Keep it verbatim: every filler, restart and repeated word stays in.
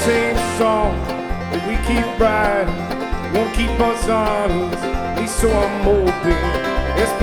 same song that we keep riding, won't keep us honest, at least so I'm hoping.